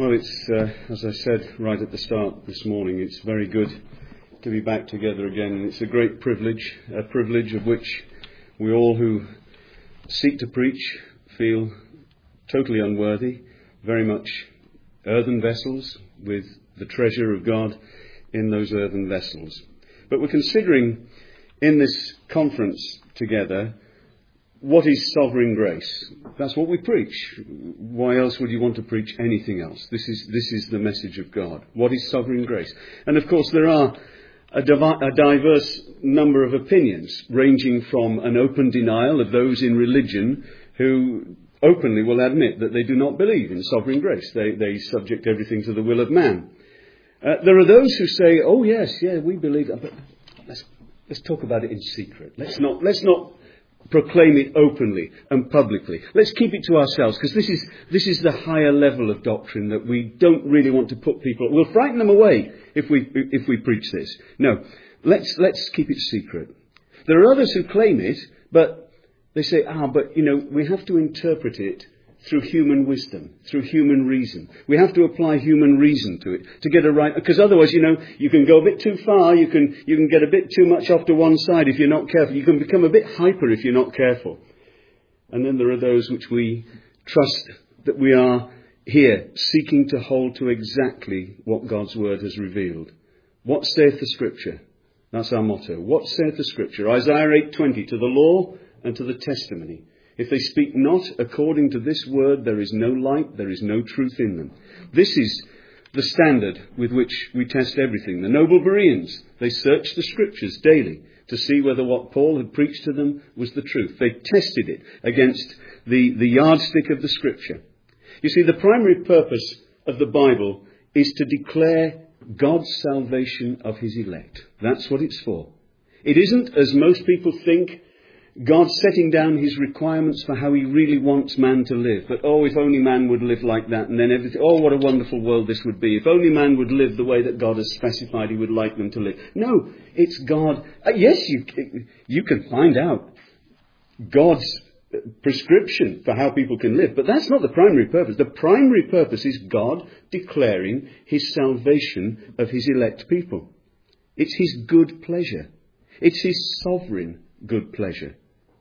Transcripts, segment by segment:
Well, it's, as I said right at the start this morning, it's very good to be back together again. And it's a great privilege, a privilege of which we all who seek to preach feel totally unworthy, very much earthen vessels with the treasure of God in those earthen vessels. But we're considering in this conference together, what is sovereign grace? That's what we preach. Why else would you want to preach anything else? This is the message of God. What is sovereign grace? And of course there are a diverse number of opinions, ranging from an open denial of those in religion who openly will admit that they do not believe in sovereign grace. They subject everything to the will of man. There are those who say, oh yes, we believe that, but let's talk about it in secret. Let's not proclaim it openly and publicly. Let's keep it to ourselves, because this is the higher level of doctrine that we don't really want to put people. We'll frighten them away if we preach this. No, let's keep it secret. There are others who claim it, but they say, but we have to interpret it through human wisdom, through human reason. We have to apply human reason to it to get it right, because otherwise, you can go a bit too far, you can get a bit too much off to one side if you're not careful. You can become a bit hyper if you're not careful. And then there are those which we trust that we are here seeking to hold to exactly what God's word has revealed. What saith the Scripture? That's our motto. What saith the Scripture? Isaiah 8:20, to the law and to the testimony. If they speak not according to this word, there is no light, there is no truth in them. This is the standard with which we test everything. The noble Bereans, they searched the Scriptures daily to see whether what Paul had preached to them was the truth. They tested it against the yardstick of the Scripture. You see, the primary purpose of the Bible is to declare God's salvation of his elect. That's what it's for. It isn't, as most people think, God setting down his requirements for how he really wants man to live. But, if only man would live like that, and then everything, what a wonderful world this would be. If only man would live the way that God has specified he would like them to live. No, it's God. Yes, you can find out God's prescription for how people can live, but that's not the primary purpose. The primary purpose is God declaring his salvation of his elect people. It's his good pleasure. It's his sovereign good pleasure.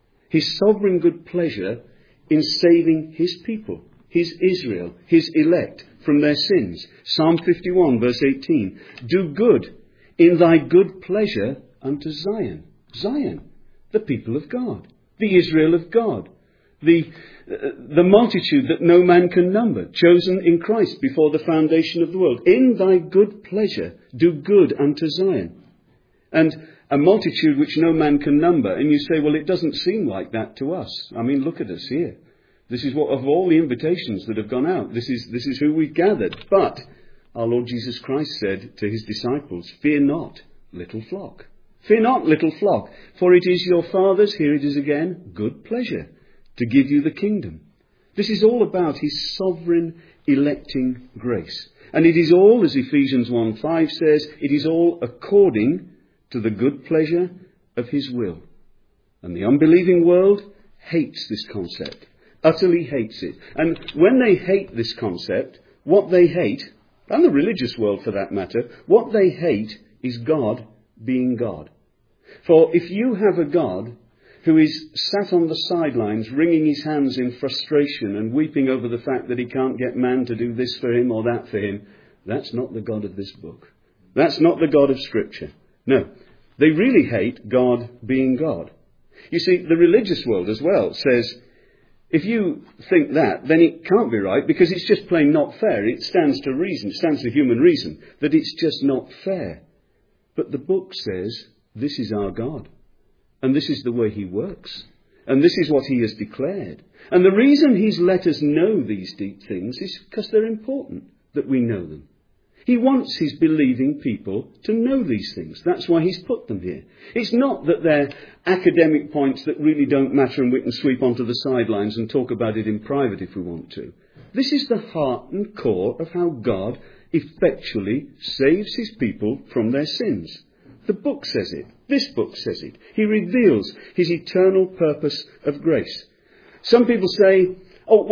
His sovereign good pleasure in saving his people, his Israel, his elect from their sins. Psalm 51 verse 18. Do good in thy good pleasure unto Zion. Zion, the people of God, the Israel of God, the multitude that no man can number, chosen in Christ before the foundation of the world. In thy good pleasure do good unto Zion. And a multitude which no man can number. And you say, well, it doesn't seem like that to us. I mean, look at us here. This is what, of all the invitations that have gone out, this is who we've gathered. But our Lord Jesus Christ said to his disciples, fear not, little flock. Fear not, little flock, for it is your Father's, here it is again, good pleasure to give you the kingdom. This is all about his sovereign electing grace. And it is all, as Ephesians 1:5 says, it is all according to the good pleasure of his will. And the unbelieving world hates this concept, utterly hates it. And when they hate this concept, what they hate, and the religious world for that matter, what they hate is God being God. For if you have a God who is sat on the sidelines wringing his hands in frustration and weeping over the fact that he can't get man to do this for him or that for him, that's not the God of this book. That's not the God of Scripture. No, they really hate God being God. You see, the religious world as well says, if you think that, then it can't be right, because it's just plain not fair. It stands to reason, it stands to human reason, that it's just not fair. But the book says, this is our God, and this is the way he works, and this is what he has declared. And the reason he's let us know these deep things is because they're important that we know them. He wants his believing people to know these things. That's why he's put them here. It's not that they're academic points that really don't matter and we can sweep onto the sidelines and talk about it in private if we want to. This is the heart and core of how God effectually saves his people from their sins. The book says it. This book says it. He reveals his eternal purpose of grace. Some people say,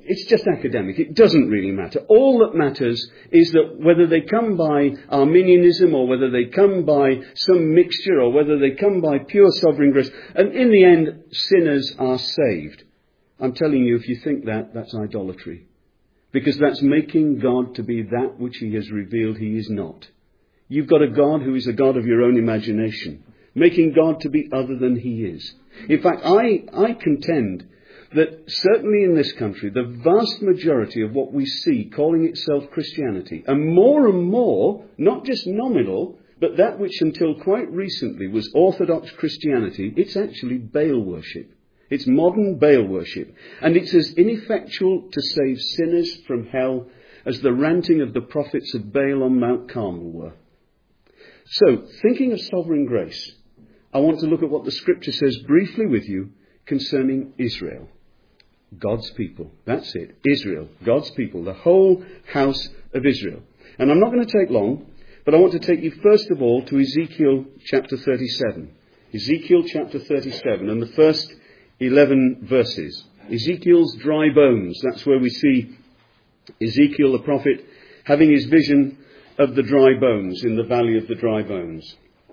it's just academic. It doesn't really matter. All that matters is that whether they come by Arminianism or whether they come by some mixture or whether they come by pure sovereign grace, and in the end, sinners are saved. I'm telling you, if you think that, that's idolatry. Because that's making God to be that which he has revealed he is not. You've got a God who is a God of your own imagination, making God to be other than he is. In fact, I contend that certainly in this country, the vast majority of what we see calling itself Christianity, and more, not just nominal, but that which until quite recently was Orthodox Christianity, it's actually Baal worship. It's modern Baal worship. And it's as ineffectual to save sinners from hell as the ranting of the prophets of Baal on Mount Carmel were. So, thinking of sovereign grace, I want to look at what the Scripture says briefly with you concerning Israel. God's people. That's it. Israel. God's people. The whole house of Israel. And I'm not going to take long, but I want to take you first of all to Ezekiel chapter 37. Ezekiel chapter 37 and the first 11 verses. Ezekiel's dry bones. That's where we see Ezekiel the prophet having his vision of the dry bones in the valley of the dry bones.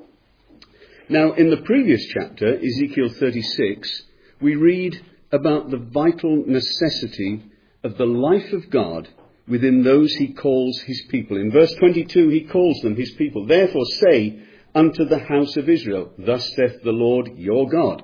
Now, in the previous chapter, Ezekiel 36, we read about the vital necessity of the life of God within those he calls his people. In verse 22, he calls them his people. Therefore say unto the house of Israel, thus saith the Lord your God.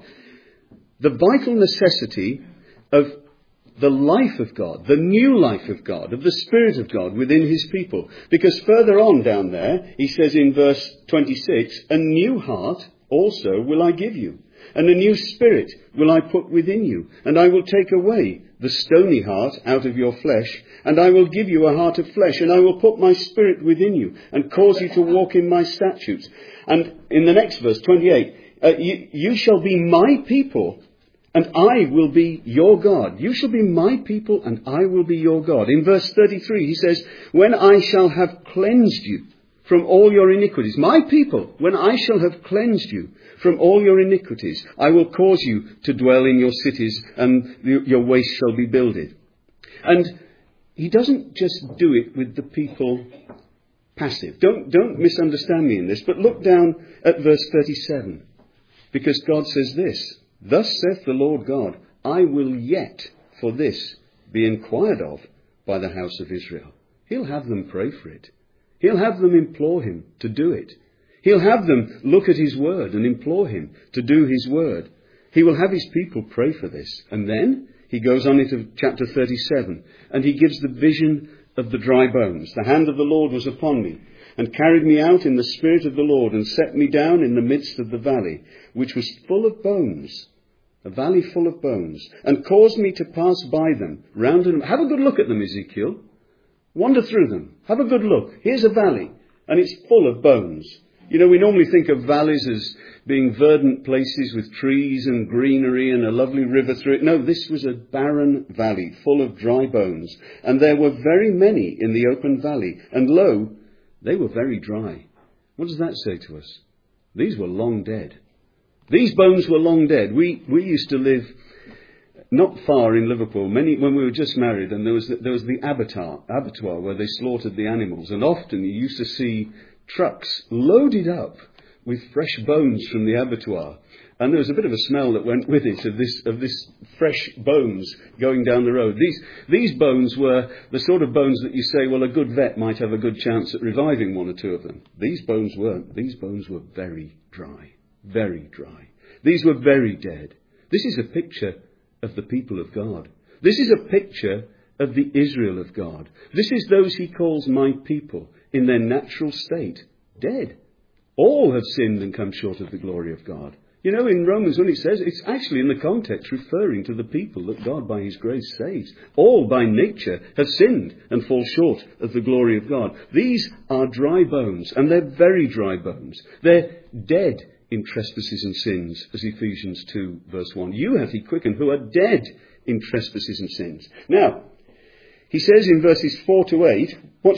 The vital necessity of the life of God, the new life of God, of the Spirit of God within his people. Because further on down there, he says in verse 26, a new heart also will I give you, and a new spirit will I put within you, and I will take away the stony heart out of your flesh, and I will give you a heart of flesh, and I will put my spirit within you, and cause you to walk in my statutes. And in the next verse, 28, you shall be my people, and I will be your God. You shall be my people, and I will be your God. In verse 33, he says, when I shall have cleansed you from all your iniquities, my people, when I shall have cleansed you from all your iniquities, I will cause you to dwell in your cities, and your waste shall be builded. And he doesn't just do it with the people passive. Don't misunderstand me in this, but look down at verse 37. Because God says this, thus saith the Lord God, I will yet for this be inquired of by the house of Israel. He'll have them pray for it. He'll have them implore him to do it. He'll have them look at his word and implore him to do his word. He will have his people pray for this. And then he goes on into chapter 37 and he gives the vision of the dry bones. The hand of the Lord was upon me and carried me out in the spirit of the Lord and set me down in the midst of the valley, which was full of bones. A valley full of bones, and caused me to pass by them, round and have a good look at them, Ezekiel. Wander through them. Have a good look. Here's a valley, and it's full of bones. You know, we normally think of valleys as being verdant places with trees and greenery and a lovely river through it. No, this was a barren valley full of dry bones, and there were very many in the open valley, and lo, they were very dry. What does that say to us? These were long dead. These bones were long dead. We used to live not far in Liverpool, when we were just married, and there was the abattoir where they slaughtered the animals, and often you used to see trucks loaded up with fresh bones from the abattoir, and there was a bit of a smell that went with it of this fresh bones going down the road. These bones were the sort of bones that you say, well, a good vet might have a good chance at reviving one or two of them. These bones weren't. These bones were very dry. Very dry. These were very dead. This is a picture of the people of God. This is a picture of the Israel of God. This is those he calls my people in their natural state, dead. All have sinned and come short of the glory of God. You know, in Romans, when it says, it's actually in the context referring to the people that God by his grace saves. All by nature have sinned and fall short of the glory of God. These are dry bones, and they're very dry bones. They're dead in trespasses and sins, as Ephesians 2 verse 1. You hath he quickened who are dead in trespasses and sins. Now, he says in verses 4 to 8,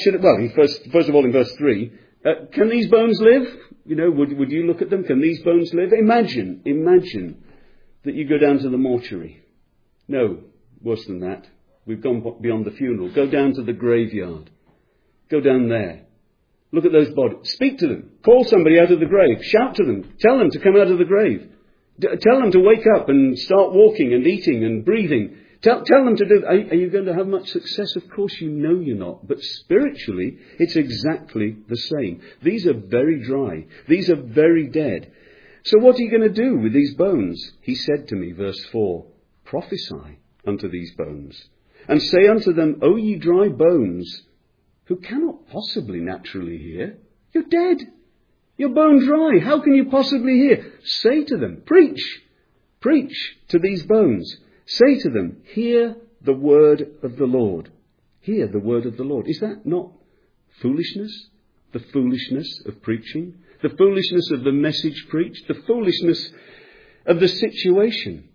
first of all in verse 3, can these bones live? You know, would you look at them? Can these bones live? Imagine that you go down to the mortuary. No, worse than that. We've gone beyond the funeral. Go down to the graveyard. Go down there. Look at those bodies. Speak to them. Call somebody out of the grave. Shout to them. Tell them to come out of the grave. Tell them to wake up and start walking and eating and breathing. Tell them to do... Are you going to have much success? Of course you know you're not. But spiritually, it's exactly the same. These are very dry. These are very dead. So what are you going to do with these bones? He said to me, verse 4, prophesy unto these bones, and say unto them, O ye dry bones, who cannot possibly naturally hear. You're dead. You're bone dry. How can you possibly hear? Say to them, preach to these bones. Say to them, hear the word of the Lord. Hear the word of the Lord. Is that not foolishness? The foolishness of preaching? The foolishness of the message preached? The foolishness of the situation?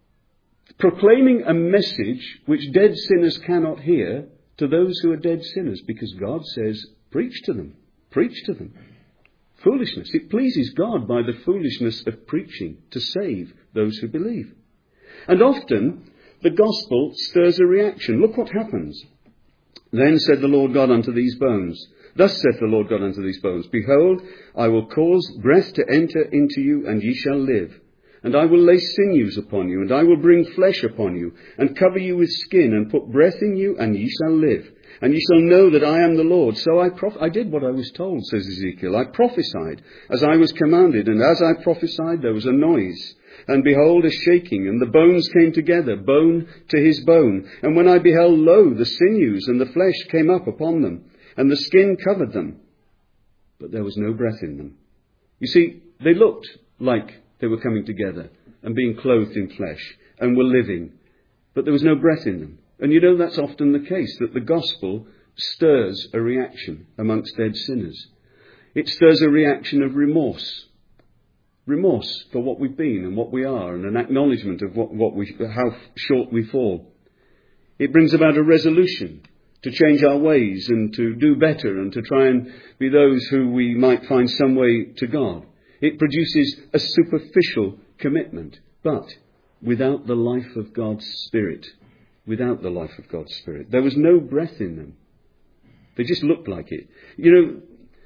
Proclaiming a message which dead sinners cannot hear to those who are dead sinners, because God says, preach to them. Preach to them. Foolishness. It pleases God by the foolishness of preaching to save those who believe. And often the gospel stirs a reaction. Look what happens. Then said the Lord God unto these bones, thus saith the Lord God unto these bones, behold, I will cause breath to enter into you, and ye shall live. And I will lay sinews upon you, and I will bring flesh upon you, and cover you with skin, and put breath in you, and ye shall live. And ye shall know that I am the Lord. So I did what I was told, says Ezekiel. I prophesied as I was commanded, and as I prophesied there was a noise. And behold, a shaking, and the bones came together, bone to his bone. And when I beheld, lo, the sinews and the flesh came up upon them, and the skin covered them. But there was no breath in them. You see, they looked like they were coming together and being clothed in flesh and were living. But there was no breath in them. And you know that's often the case, that the gospel stirs a reaction amongst dead sinners. It stirs a reaction of remorse. Remorse for what we've been and what we are, and an acknowledgement of how short we fall. It brings about a resolution to change our ways and to do better and to try and be those who we might find some way to God. It produces a superficial commitment, but without the life of God's Spirit. Without the life of God's Spirit. There was no breath in them. They just looked like it. You know,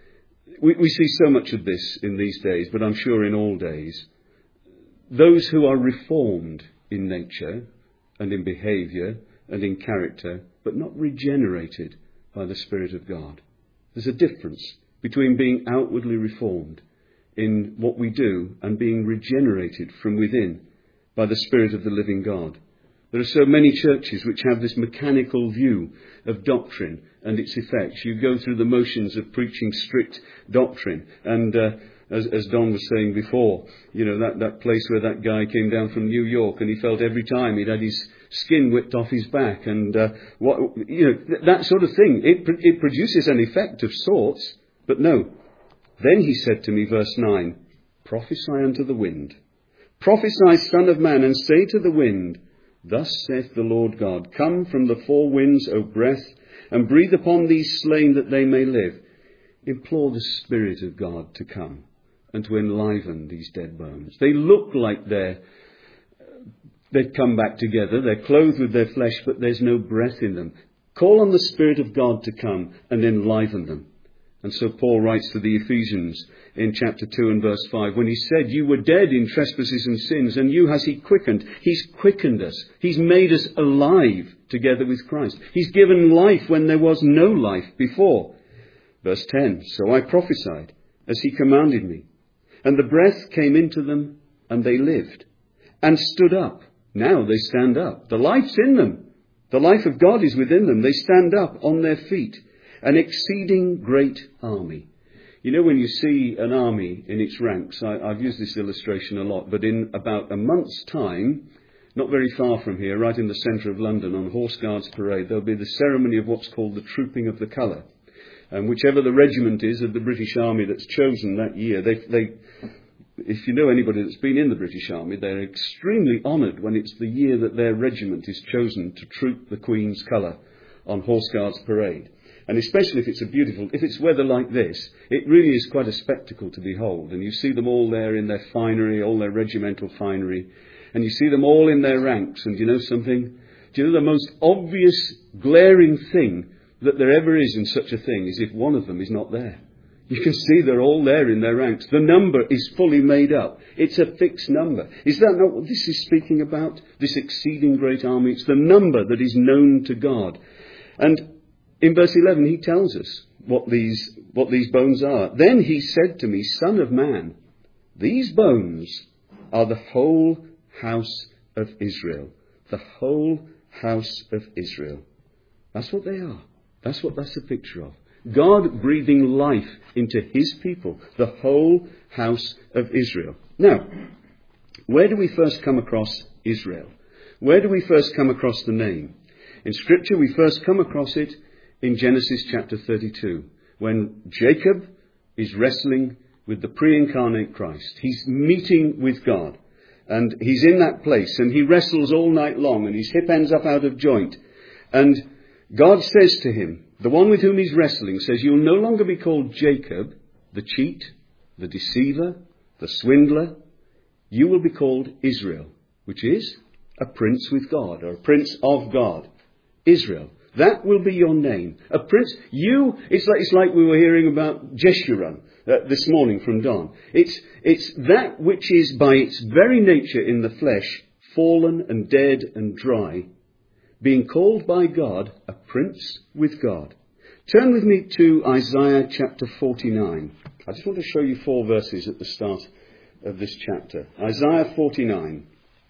we see so much of this in these days, but I'm sure in all days. Those who are reformed in nature and in behaviour and in character, but not regenerated by the Spirit of God. There's a difference between being outwardly reformed in what we do and being regenerated from within by the Spirit of the living God. There are so many churches which have this mechanical view of doctrine and its effects. You go through the motions of preaching strict doctrine. And as Don was saying before, you know, that place where that guy came down from New York and he felt every time he'd had his skin whipped off his back. And, that sort of thing. It produces an effect of sorts. But no. Then he said to me, verse 9, prophesy unto the wind. Prophesy, son of man, and say to the wind, thus saith the Lord God, come from the four winds, O breath, and breathe upon these slain that they may live. Implore the Spirit of God to come and to enliven these dead bones. They look like they've come back together. They're clothed with their flesh, but there's no breath in them. Call on the Spirit of God to come and enliven them. And so Paul writes to the Ephesians in chapter 2 and verse 5, when he said, you were dead in trespasses and sins, and you has he quickened. He's quickened us. He's made us alive together with Christ. He's given life when there was no life before. Verse 10, so I prophesied as he commanded me. And the breath came into them, and they lived, and stood up. Now they stand up. The life's in them. The life of God is within them. They stand up on their feet. An exceeding great army. You know, when you see an army in its ranks, I've used this illustration a lot, but in about a month's time, not very far from here, right in the centre of London, on Horse Guards Parade, there'll be the ceremony of what's called the Trooping of the Colour. And whichever the regiment is of the British Army that's chosen that year, if you know anybody that's been in the British Army, they're extremely honoured when it's the year that their regiment is chosen to troop the Queen's colour on Horse Guards Parade. And especially if it's weather like this, it really is quite a spectacle to behold. And you see them all there in their finery, all their regimental finery. And you see them all in their ranks. And you know something? Do you know the most obvious, glaring thing that there ever is in such a thing is if one of them is not there. You can see they're all there in their ranks. The number is fully made up. It's a fixed number. Is that not what this is speaking about? This exceeding great army. It's the number that is known to God. And in verse 11 he tells us what these bones are. Then he said to me, Son of man, these bones are the whole house of Israel. The whole house of Israel. That's what they are. That's what that's a picture of. God breathing life into his people, the whole house of Israel. Now, where do we first come across Israel? Where do we first come across the name? In Scripture, we first come across it in Genesis chapter 32, when Jacob is wrestling with the pre-incarnate Christ. He's meeting with God, and he's in that place, and he wrestles all night long, and his hip ends up out of joint. And God says to him, the one with whom he's wrestling says, you'll no longer be called Jacob, the cheat, the deceiver, the swindler. You will be called Israel, which is a prince with God, or a prince of God. Israel. That will be your name. A prince. It's like we were hearing about Jeshurun this morning from Don. It's that which is by its very nature in the flesh, fallen and dead and dry, being called by God a prince with God. Turn with me to Isaiah chapter 49. I just want to show you 4 verses at the start of this chapter. Isaiah 49.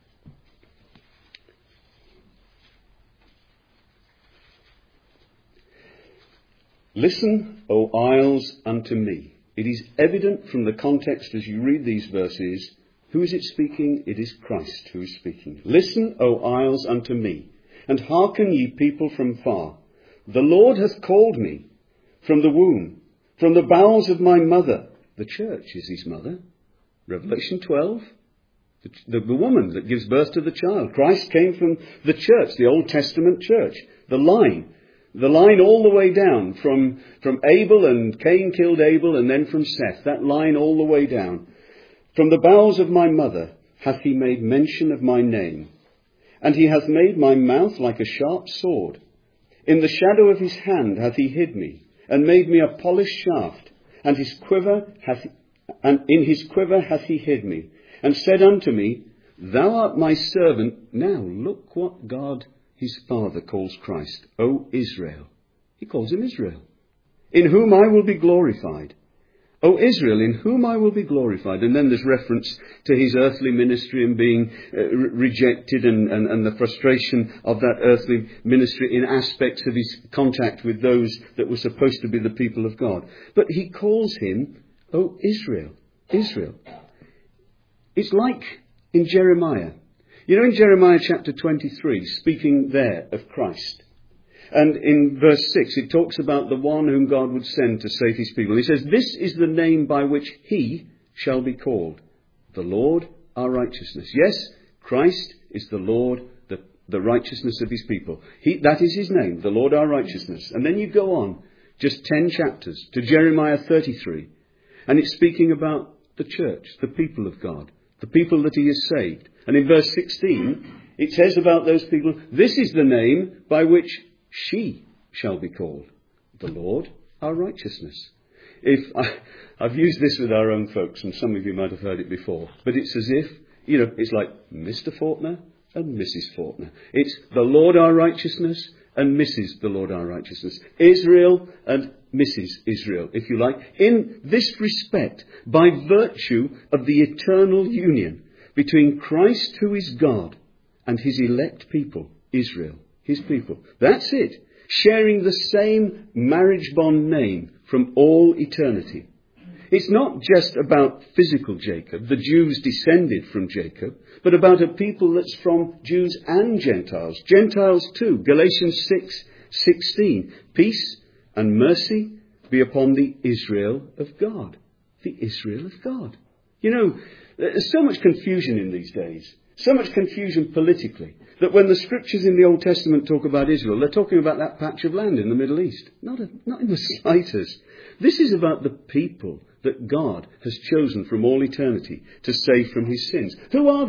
Listen, O isles, unto me. It is evident from the context as you read these verses. Who is it speaking? It is Christ who is speaking. Listen, O isles, unto me. And hearken, ye people from far. The Lord hath called me from the womb, from the bowels of my mother. The church is his mother. Revelation 12. The woman that gives birth to the child. Christ came from the church, the Old Testament church. The line all the way down from Abel, and Cain killed Abel, and then from Seth. That line all the way down. From the bowels of my mother hath he made mention of my name. And he hath made my mouth like a sharp sword. In the shadow of his hand hath he hid me, and made me a polished shaft. And in his quiver hath he hid me, and said unto me, Thou art my servant. Now look what God his Father calls Christ. O Israel. He calls him Israel. In whom I will be glorified. O Israel, in whom I will be glorified. And then there's reference to his earthly ministry and being rejected, and the frustration of that earthly ministry in aspects of his contact with those that were supposed to be the people of God. But he calls him, O Israel. Israel. It's like in Jeremiah. You know, in Jeremiah chapter 23, speaking there of Christ. And in verse 6, it talks about the one whom God would send to save his people. He says, This is the name by which he shall be called, the Lord our righteousness. Yes, Christ is the Lord, the righteousness of his people. That is his name, the Lord our righteousness. And then you go on, just 10 chapters, to Jeremiah 33. And it's speaking about the church, the people of God, the people that he has saved. And in verse 16, it says about those people, This is the name by which she shall be called, the Lord our righteousness. I've used this with our own folks, and some of you might have heard it before, but it's as if, it's like Mr. Faulkner and Mrs. Faulkner. It's the Lord our righteousness and Mrs. the Lord our righteousness. Israel and Mrs. Israel, if you like, in this respect, by virtue of the eternal union between Christ, who is God, and his elect people, Israel. His people. That's it. Sharing the same marriage bond name from all eternity. It's not just about physical Jacob, the Jews descended from Jacob, but about a people that's from Jews and Gentiles. Gentiles too. Galatians 6:16. Peace and mercy be upon the Israel of God. The Israel of God. There's so much confusion in these days. So much confusion politically, that when the scriptures in the Old Testament talk about Israel, they're talking about that patch of land in the Middle East. Not in the slightest. This is about the people that God has chosen from all eternity to save from his sins. Who are they?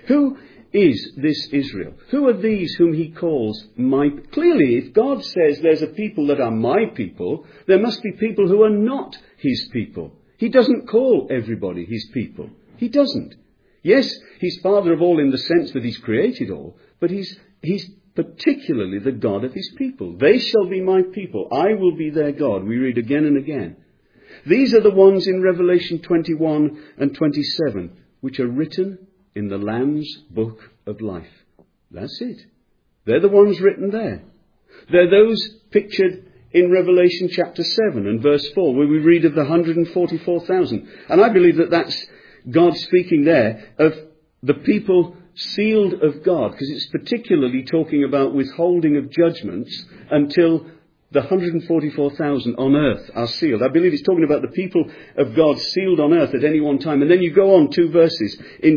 Who is this Israel? Who are these whom he calls my? Clearly, if God says there's a people that are my people, there must be people who are not his people. He doesn't call everybody his people. He doesn't. Yes, he's Father of all in the sense that he's created all, but he's particularly the God of his people. They shall be my people. I will be their God. We read again and again. These are the ones in Revelation 21 and 27, which are written in the Lamb's book of life. That's it. They're the ones written there. They're those pictured in Revelation chapter 7 and verse 4, where we read of the 144,000. And I believe that that's God speaking there of the people sealed of God, because it's particularly talking about withholding of judgments until the 144,000 on earth are sealed. I believe it's talking about the people of God sealed on earth at any one time. And then you go on 5 verses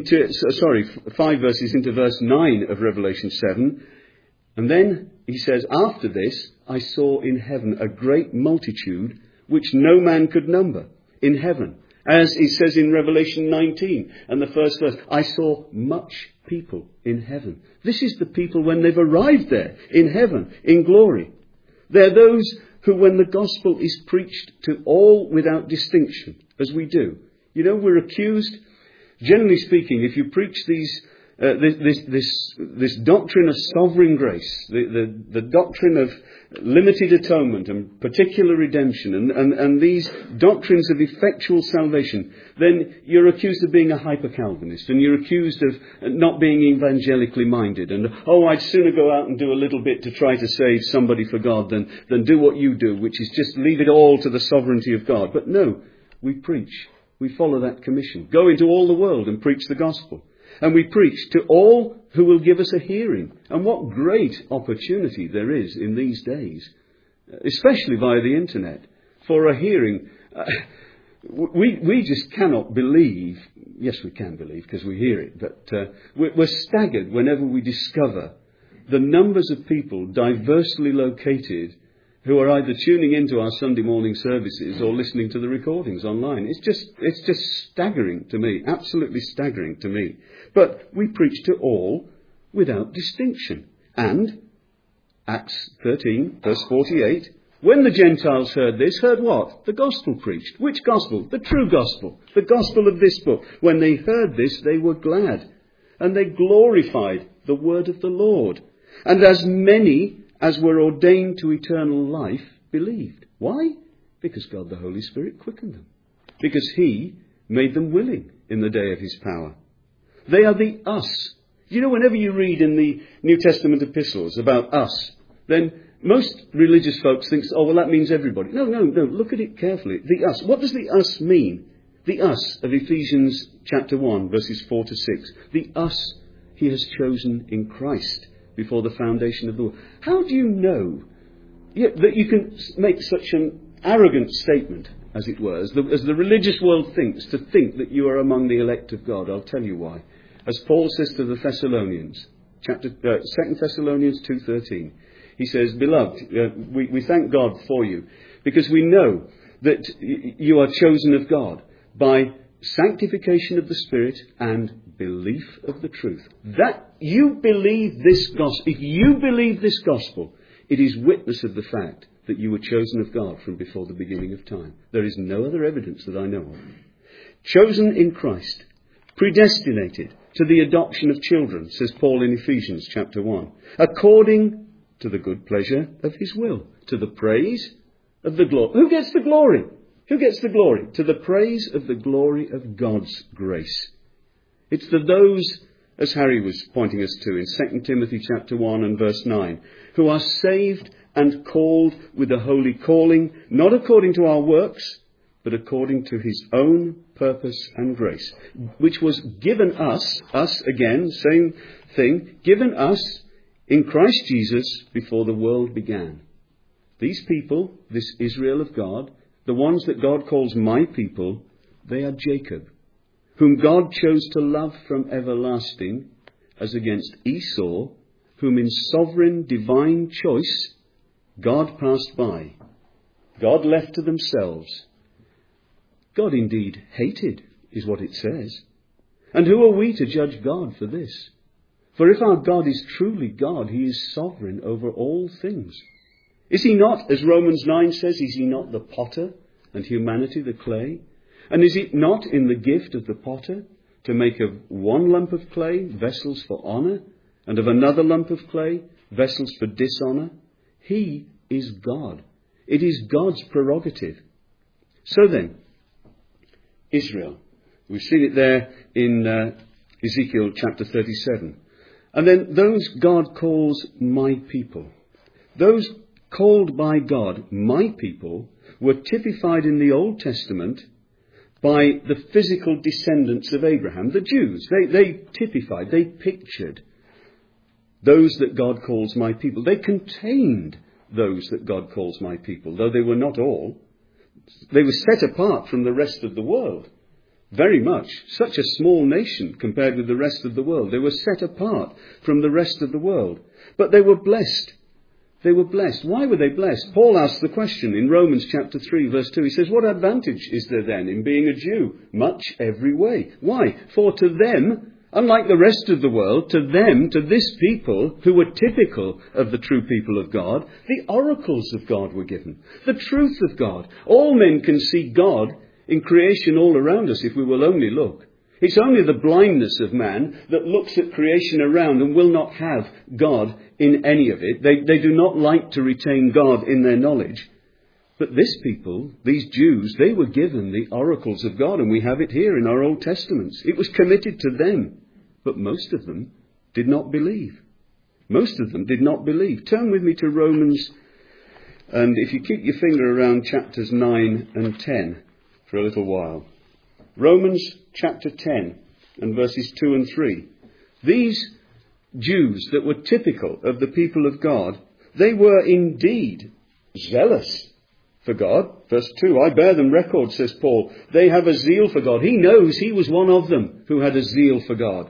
into verse 9 of Revelation 7. And then he says, after this, I saw in heaven a great multitude which no man could number in heaven. As he says in Revelation 19 and the first verse, I saw much people in heaven. This is the people when they've arrived there in heaven, in glory. They're those who, when the gospel is preached to all without distinction, as we do. You know, we're accused, generally speaking, if you preach this doctrine of sovereign grace, the doctrine of limited atonement and particular redemption, and these doctrines of effectual salvation, then you're accused of being a hyper-Calvinist, and you're accused of not being evangelically minded, and, I'd sooner go out and do a little bit to try to save somebody for God than do what you do, which is just leave it all to the sovereignty of God. But no, we preach. We follow that commission. Go into all the world and preach the gospel. And we preach to all who will give us a hearing. And what great opportunity there is in these days, especially via the internet, for a hearing. We just cannot believe. Yes, we can believe because we hear it. But we're staggered whenever we discover the numbers of people diversely located who are either tuning into our Sunday morning services or listening to the recordings online. It's just staggering to me, absolutely staggering to me. But we preach to all without distinction. And Acts 13, verse 48, when the Gentiles heard this, heard what? The gospel preached. Which gospel? The true gospel. The gospel of this book. When they heard this, they were glad. And they glorified the word of the Lord. And as many as were ordained to eternal life believed. Why? Because God the Holy Spirit quickened them. Because he made them willing in the day of his power. They are the us. You know, whenever you read in the New Testament epistles about us, then most religious folks think, that means everybody. No, look at it carefully. The us. What does the us mean? The us of Ephesians chapter 1, verses 4 to 6. The us he has chosen in Christ before the foundation of the world. How do you know that you can make such an arrogant statement, as it were, as the religious world thinks, to think that you are among the elect of God? I'll tell you why. As Paul says to the Thessalonians, 2 Thessalonians 2:13, he says, Beloved, we thank God for you, because we know that you are chosen of God by sanctification of the Spirit and belief of the truth. That you believe this gospel. If you believe this gospel, it is witness of the fact that you were chosen of God from before the beginning of time. There is no other evidence that I know of. Chosen in Christ, predestinated to the adoption of children, says Paul in Ephesians chapter 1, according to the good pleasure of his will, to the praise of the glory. Who gets the glory? Who gets the glory? To the praise of the glory of God's grace. It's to those, as Harry was pointing us to in 2 Timothy chapter 1 and verse 9, who are saved and called with a holy calling, not according to our works, but according to his own purpose and grace, which was given us again, same thing, given us in Christ Jesus before the world began. These people, this Israel of God, the ones that God calls my people, they are Jacob, whom God chose to love from everlasting, as against Esau, whom in sovereign divine choice God passed by. God left to themselves. God indeed hated, is what it says. And who are we to judge God for this? For if our God is truly God, he is sovereign over all things. Is he not, as Romans 9 says, is he not the potter and humanity the clay? And is it not in the gift of the potter to make of one lump of clay vessels for honour, and of another lump of clay vessels for dishonour? He is God. It is God's prerogative. So then, Israel. We've seen it there in Ezekiel chapter 37. And then those God calls my people. Those called by God my people were typified in the Old Testament by the physical descendants of Abraham, the Jews. They typified, they pictured those that God calls my people. They contained those that God calls my people, though they were not all. They were set apart from the rest of the world. Very much. Such a small nation compared with the rest of the world. They were set apart from the rest of the world. But they were blessed. They were blessed. Why were they blessed? Paul asks the question in Romans chapter 3 verse 2. He says, what advantage is there then in being a Jew? Much every way. Why? For to them, unlike the rest of the world, to them, to this people who were typical of the true people of God, the oracles of God were given. The truth of God. All men can see God in creation all around us if we will only look. It's only the blindness of man that looks at creation around and will not have God in any of it. They do not like to retain God in their knowledge. But this people, these Jews, they were given the oracles of God, and we have it here in our Old Testaments. It was committed to them, but most of them did not believe. Most of them did not believe. Turn with me to Romans, and if you keep your finger around chapters 9 and 10 for a little while. Romans chapter 10 and verses 2 and 3. These Jews that were typical of the people of God, they were indeed zealous for God. Verse 2, I bear them record, says Paul. They have a zeal for God. He knows he was one of them who had a zeal for God.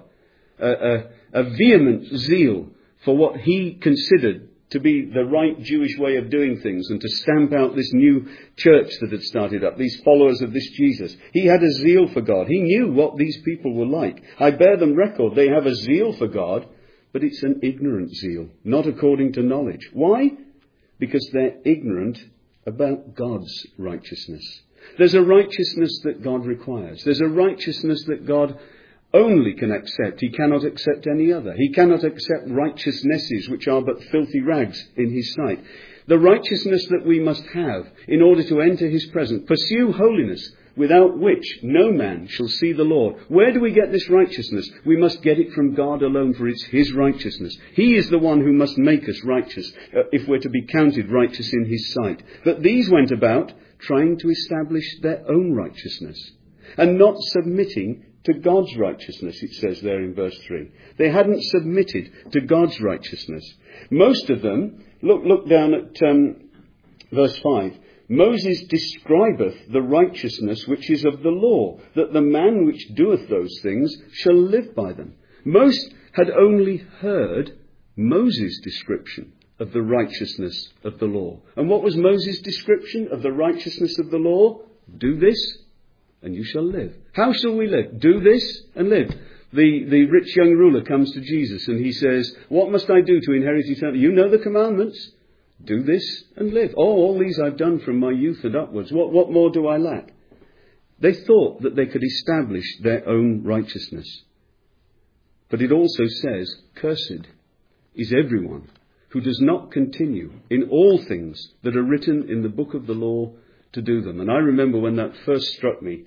A vehement zeal for what he considered to be the right Jewish way of doing things and to stamp out this new church that had started up, these followers of this Jesus. He had a zeal for God. He knew what these people were like. I bear them record. They have a zeal for God, but it's an ignorant zeal, not according to knowledge. Why? Because they're ignorant about God's righteousness. There's a righteousness that God requires. There's a righteousness that God only can accept. He cannot accept any other. He cannot accept righteousnesses which are but filthy rags in his sight. The righteousness that we must have in order to enter his presence. Pursue holiness, without which no man shall see the Lord. Where do we get this righteousness? We must get it from God alone, for it's his righteousness. He is the one who must make us righteous, if we're to be counted righteous in his sight. But these went about trying to establish their own righteousness and not submitting to God's righteousness, it says there in verse 3. They hadn't submitted to God's righteousness. Most of them, look down at verse 5. Moses describeth the righteousness which is of the law, that the man which doeth those things shall live by them. Most had only heard Moses' description of the righteousness of the law. And what was Moses' description of the righteousness of the law? Do this, and you shall live. How shall we live? Do this and live. The rich young ruler comes to Jesus and he says, what must I do to inherit eternity? You know the commandments. Do this and live. Oh, all these I've done from my youth and upwards. What more do I lack? They thought that they could establish their own righteousness. But it also says, cursed is everyone who does not continue in all things that are written in the book of the law to do them. And I remember when that first struck me,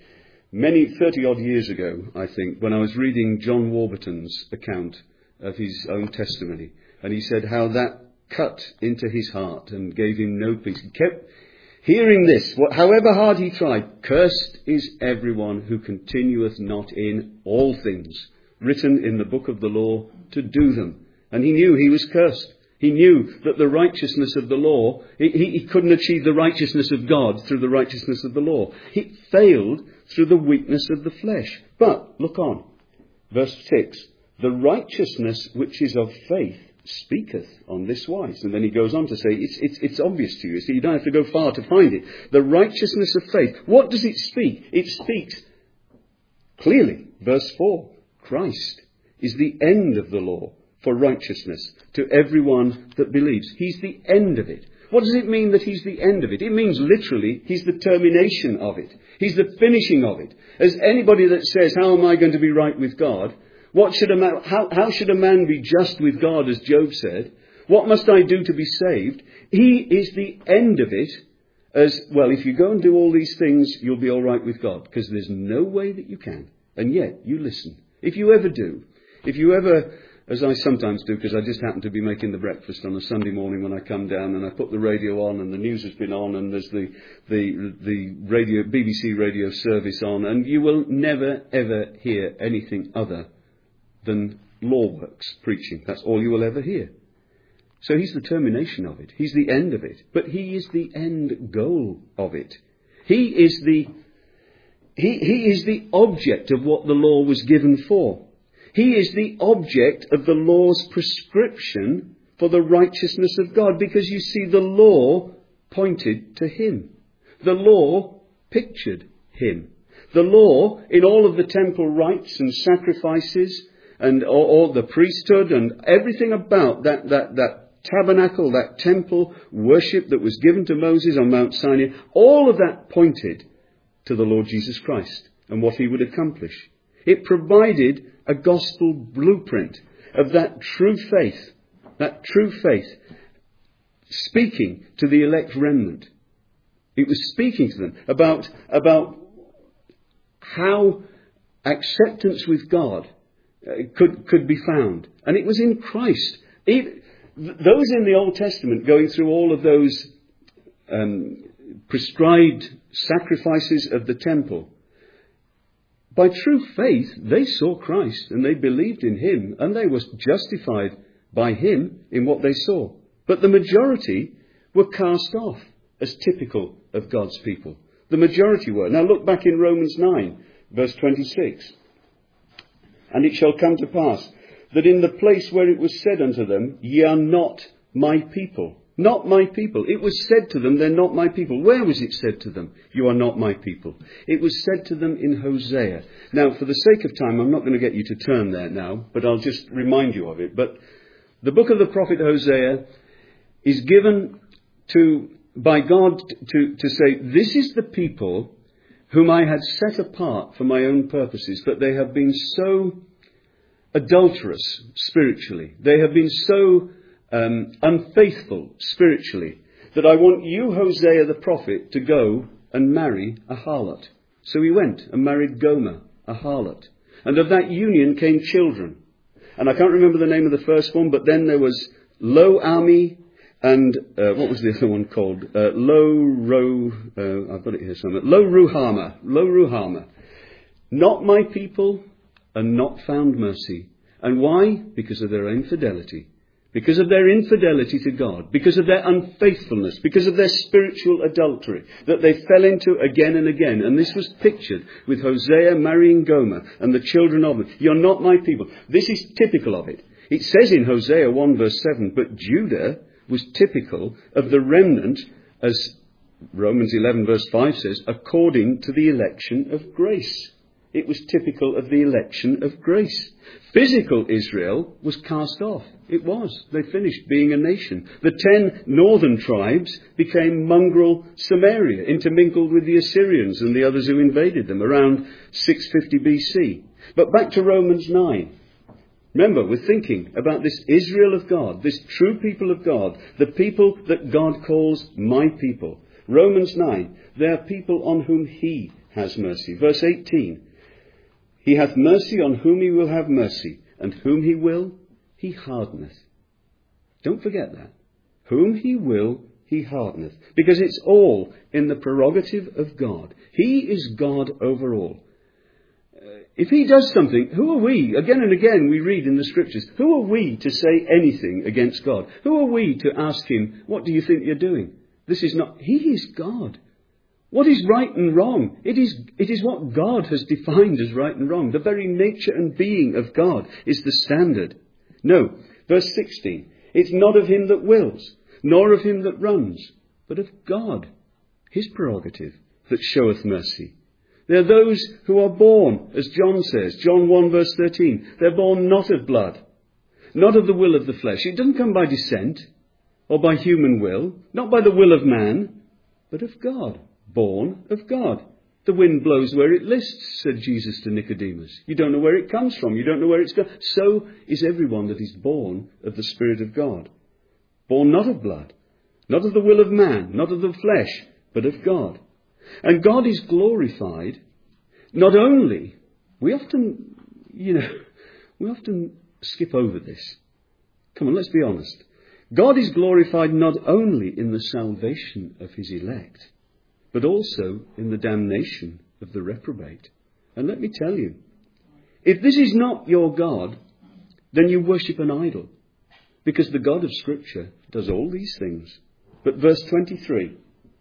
30 odd years ago, I think, when I was reading John Warburton's account of his own testimony. And he said how that cut into his heart and gave him no peace. He kept hearing this, however hard he tried. Cursed is everyone who continueth not in all things written in the book of the law to do them. And he knew he was cursed. He knew that the righteousness of the law, he couldn't achieve the righteousness of God through the righteousness of the law. He failed through the weakness of the flesh. But, look on, verse 6, the righteousness which is of faith speaketh on this wise. And then he goes on to say, it's obvious to you. So you don't have to go far to find it. The righteousness of faith. What does it speak? It speaks clearly, verse 4, Christ is the end of the law for righteousness to everyone that believes. He's the end of it. What does it mean that he's the end of it? It means literally he's the termination of it. He's the finishing of it. As anybody that says, how am I going to be right with God? How should a man be just with God, as Job said? What must I do to be saved? He is the end of it. As well, if you go and do all these things, you'll be all right with God, because there's no way that you can. And yet, you listen. If you ever do, as I sometimes do, because I just happen to be making the breakfast on a Sunday morning when I come down, and I put the radio on, and the news has been on, and there's the radio, BBC radio service on, and you will never, ever hear anything other than Lawworks preaching. That's all you will ever hear. So he's the termination of it. He's the end of it. But he is the end goal of it. He is the object of what the law was given for. He is the object of the law's prescription for the righteousness of God. Because you see, the law pointed to him. The law pictured him. The law, in all of the temple rites and sacrifices and all the priesthood and everything about that tabernacle, that temple worship that was given to Moses on Mount Sinai, all of that pointed to the Lord Jesus Christ and what he would accomplish. It provided a gospel blueprint of that true faith speaking to the elect remnant. It was speaking to them about how acceptance with God could be found. And it was in Christ. Those in the Old Testament going through all of those prescribed sacrifices of the temple, by true faith, they saw Christ and they believed in him and they were justified by him in what they saw. But the majority were cast off as typical of God's people. The majority were. Now look back in Romans 9, verse 26. And it shall come to pass that in the place where it was said unto them, ye are not my people. Not my people. It was said to them, they're not my people. Where was it said to them, you are not my people? It was said to them in Hosea. Now, for the sake of time, I'm not going to get you to turn there now, but I'll just remind you of it. But the book of the prophet Hosea is given by God to say, this is the people whom I had set apart for my own purposes, but they have been so adulterous spiritually. They have been so unfaithful spiritually that I want you, Hosea the prophet, to go and marry a harlot. So he went and married Gomer, a harlot. And of that union came children. And I can't remember the name of the first one, but then there was Lo-Ami and what was the other one called? I've got it here somewhere. Lo-Ruhamah. Not my people and not found mercy. And why? Because of their infidelity. Because of their infidelity to God, because of their unfaithfulness, because of their spiritual adultery that they fell into again and again. And this was pictured with Hosea marrying Gomer and the children of them. You're not my people. This is typical of it. It says in Hosea 1 verse 7, but Judah was typical of the remnant, as Romans 11 verse 5 says, according to the election of grace. It was typical of the election of grace. Physical Israel was cast off. It was. They finished being a nation. The 10 northern tribes became mongrel Samaria, intermingled with the Assyrians and the others who invaded them around 650 BC. But back to Romans 9. Remember, we're thinking about this Israel of God, this true people of God, the people that God calls my people. Romans 9, they are people on whom he has mercy. Verse 18. He hath mercy on whom he will have mercy, and whom he will, he hardeneth. Don't forget that. Whom he will, he hardeneth. Because it's all in the prerogative of God. He is God over all. If he does something, who are we? Again and again we read in the scriptures, who are we to say anything against God? Who are we to ask him, what do you think you're doing? This is not, he is God. What is right and wrong? It is what God has defined as right and wrong. The very nature and being of God is the standard. No, verse 16. It's not of him that wills, nor of him that runs, but of God, his prerogative, that showeth mercy. They're those who are born, as John says, John 1 verse 13. They're born not of blood, not of the will of the flesh. It doesn't come by descent or by human will, not by the will of man, but of God, born of God. The wind blows where it lists, said Jesus to Nicodemus. You don't know where it comes from. You don't know where it's going. So is everyone that is born of the Spirit of God. Born not of blood, not of the will of man, not of the flesh, but of God. And God is glorified not only, we often skip over this. Come on, let's be honest. God is glorified not only in the salvation of his elect, but also in the damnation of the reprobate. And let me tell you, if this is not your God, then you worship an idol, because the God of Scripture does all these things. But verse 22,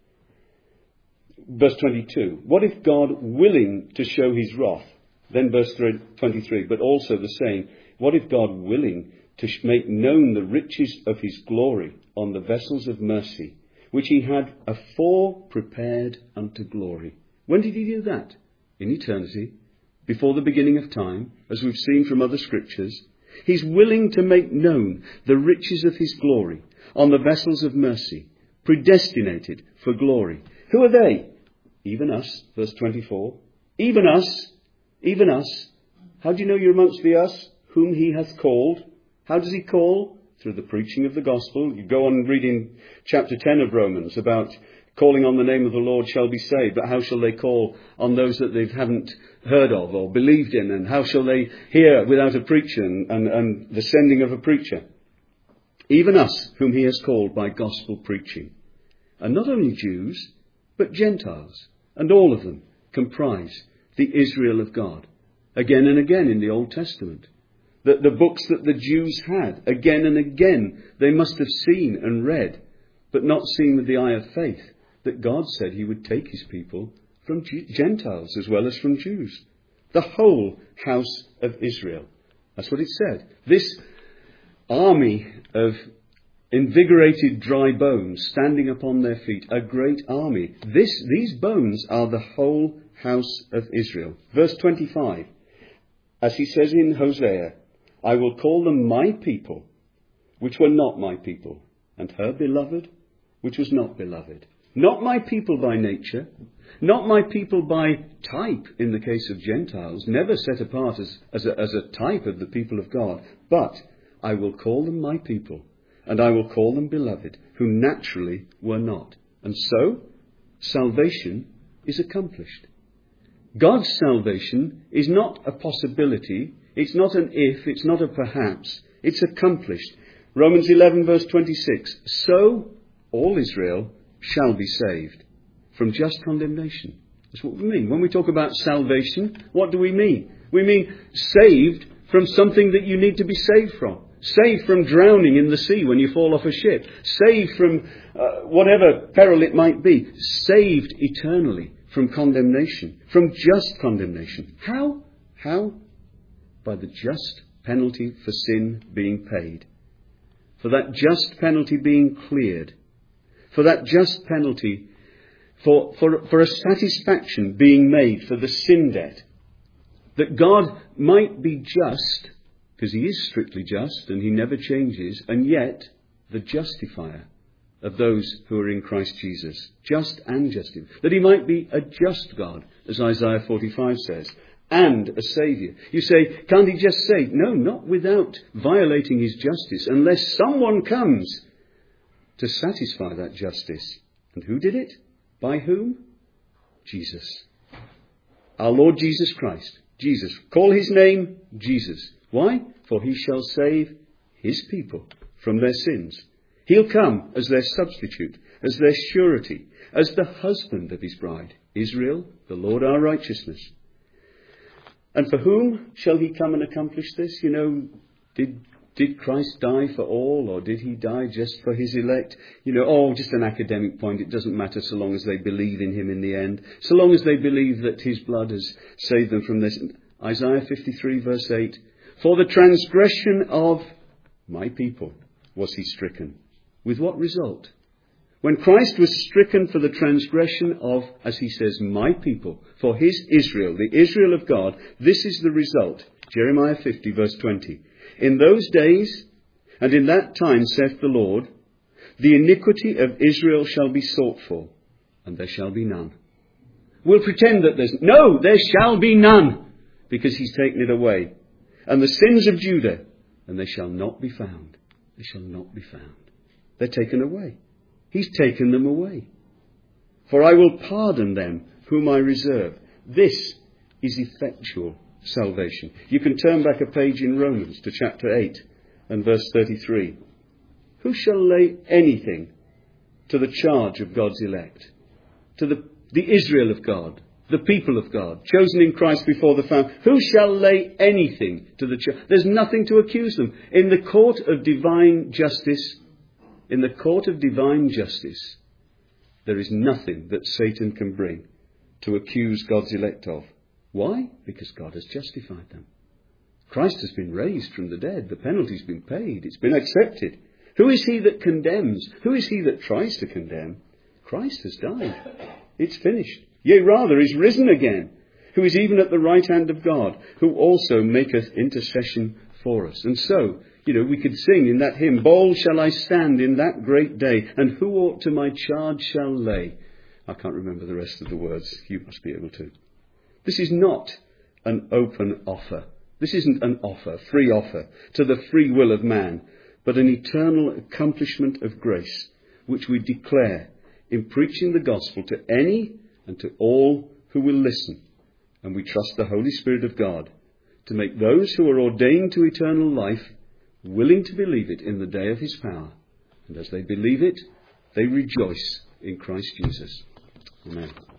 what if God, willing to show his wrath, then verse 23, but also the same, what if God, willing to make known the riches of his glory on the vessels of mercy, which he had afore prepared unto glory. When did he do that? In eternity, before the beginning of time, as we've seen from other scriptures. He's willing to make known the riches of his glory on the vessels of mercy, predestinated for glory. Who are they? Even us, verse 24. Even us. How do you know you're amongst the us? Whom he hath called. How does he call? Through the preaching of the gospel. You go on reading chapter 10 of Romans about calling on the name of the Lord shall be saved. But how shall they call on those that they haven't heard of or believed in? And how shall they hear without a preacher and the sending of a preacher? Even us, whom he has called by gospel preaching. And not only Jews, but Gentiles. And all of them comprise the Israel of God. Again and again in the Old Testament. The books that the Jews had, again and again, they must have seen and read, but not seen with the eye of faith, that God said he would take his people from Gentiles as well as from Jews. The whole house of Israel. That's what it said. This army of invigorated dry bones standing upon their feet, a great army. These bones are the whole house of Israel. Verse 25, as he says in Hosea, I will call them my people, which were not my people, and her beloved, which was not beloved. Not my people by nature, not my people by type in the case of Gentiles, never set apart as a type of the people of God, but I will call them my people, and I will call them beloved, who naturally were not. And so, salvation is accomplished. God's salvation is not a possibility. It's not an if, it's not a perhaps, it's accomplished. Romans 11 verse 26, so all Israel shall be saved from just condemnation. That's what we mean. When we talk about salvation, what do we mean? We mean saved from something that you need to be saved from. Saved from drowning in the sea when you fall off a ship. Saved from whatever peril it might be. Saved eternally from condemnation, from just condemnation. How? By the just penalty for sin being paid. For that just penalty being cleared. For that just penalty, for a satisfaction being made for the sin debt. That God might be just, because he is strictly just and he never changes, and yet the justifier of those who are in Christ Jesus. Just and justified. That he might be a just God, as Isaiah 45 says. And a saviour. You say, can't he just save? No, not without violating his justice, unless someone comes to satisfy that justice. And who did it? By whom? Jesus. Our Lord Jesus Christ. Jesus. Call his name Jesus. Why? For he shall save his people from their sins. He'll come as their substitute, as their surety, as the husband of his bride. Israel, the Lord our righteousness. And for whom shall he come and accomplish this? You know, did Christ die for all, or did he die just for his elect? You know, just an academic point. It doesn't matter so long as they believe in him in the end. So long as they believe that his blood has saved them from this. Isaiah 53 verse 8. For the transgression of my people was he stricken. With what result? When Christ was stricken for the transgression of, as he says, my people, for his Israel, the Israel of God, this is the result. Jeremiah 50, verse 20. In those days and in that time, saith the Lord, the iniquity of Israel shall be sought for, and there shall be none. We'll pretend that there shall be none, because he's taken it away. And the sins of Judah, and they shall not be found. They shall not be found. They're taken away. He's taken them away. For I will pardon them whom I reserve. This is effectual salvation. You can turn back a page in Romans to chapter 8 and verse 33. Who shall lay anything to the charge of God's elect? To the Israel of God, the people of God, chosen in Christ before the foundation. Who shall lay anything to the charge? There's nothing to accuse them. In the court of divine justice, there is nothing that Satan can bring to accuse God's elect of. Why? Because God has justified them. Christ has been raised from the dead. The penalty's been paid. It's been accepted. Who is he that condemns? Who is he that tries to condemn? Christ has died. It's finished. Yea, rather, is risen again, who is even at the right hand of God, who also maketh intercession for us. And so, we could sing in that hymn, bold shall I stand in that great day, and who ought to my charge shall lay? I can't remember the rest of the words. You must be able to. This is not an open offer. This isn't an offer, free offer, to the free will of man, but an eternal accomplishment of grace, which we declare in preaching the gospel to any and to all who will listen. And we trust the Holy Spirit of God to make those who are ordained to eternal life willing to believe it in the day of his power. And as they believe it, they rejoice in Christ Jesus. Amen.